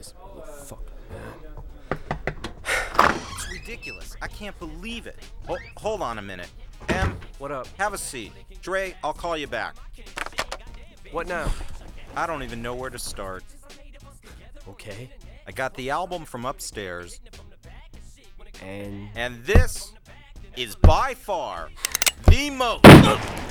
This fuck. It's ridiculous. I can't believe it. Hold on a minute. Em, What up? have a seat. Dre, I'll call you back. What now? I don't even know where to start. Okay. I got the album from upstairs, And and this is by far the most